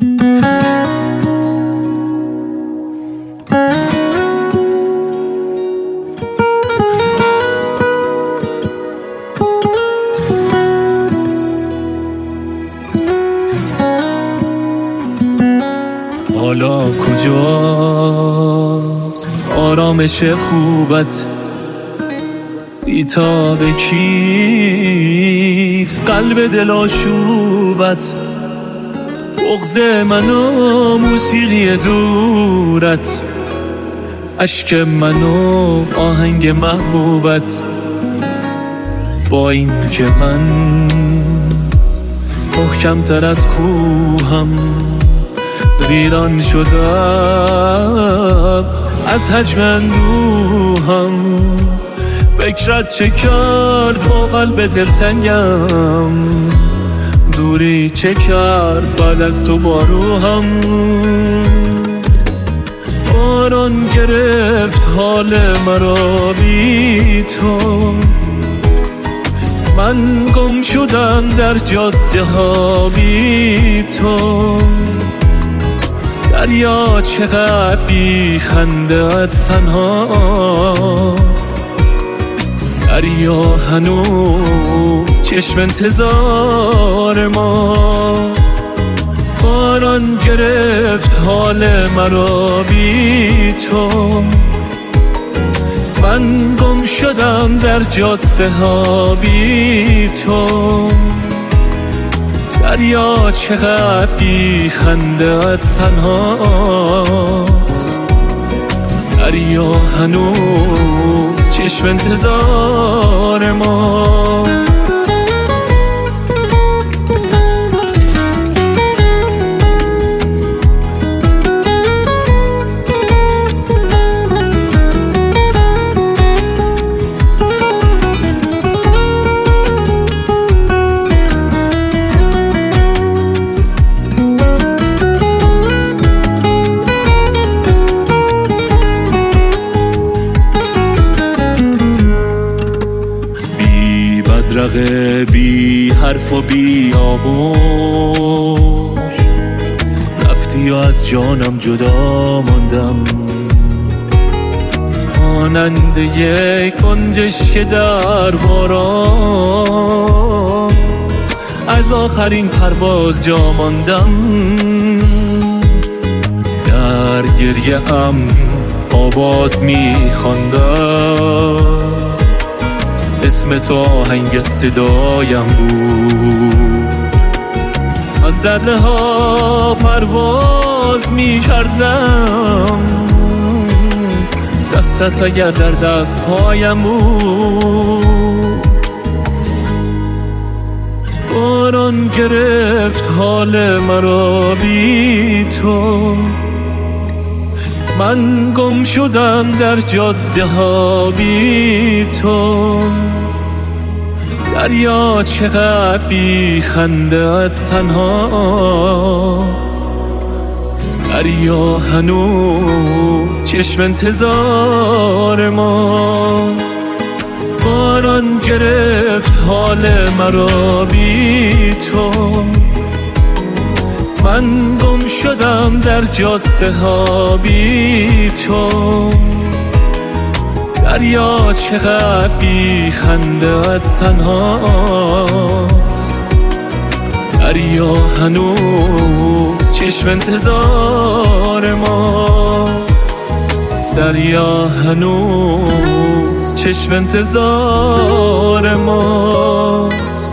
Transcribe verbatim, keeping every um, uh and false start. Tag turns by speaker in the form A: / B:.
A: حالا کجاست آرامش خوبت؟ بیتاب کیست قلب دلاشوبت؟ بغض من و موسیقی دورت، اشک من و آهنگ محبوبت. با این که من محکمتر از کوهم، ویران شدم از حجم اندوهم. فکرت چه کرد با قلب دلتنگم؟ دوری چه کرد بعد از تو با روحم؟ باران گرفت حال مرا بی تو، من گم شدم در جاده ها بی تو. دریا چقدر بی خنده تنهاست، دریا هنوز چشم انتظار ماست. باران گرفت حال مرا بی تو، من گم شدم در جاده ها بی تو. دریا چقدر بی خنده تنهاست، دریا هنوز چشم انتظار ما. بدرقه بی حرف و بی آغوش، رفتی و از جانم جدا ماندم. مانند یک گنجشک در باران، از آخرین پرواز جا ماندم. در گریه ام آواز می خواندم، اسم تو آهنگ صدایم بود. از دره ها پرواز می کردم، دستت اگر در دست هایم بود. باران گرفت حال مرا بی تو، من گم شدم در جاده ها بی تو. دریا چقدر بی خنده تنهاست، دریا هنوز چشم انتظار ماست. باران گرفت حال مرا بی تو، من گم شدم در جاده ها بی تو. دریا چقدر بی خنده تنهاست، دریا هنوز چشم انتظار ماست. دریا هنوز چشم انتظار ماست.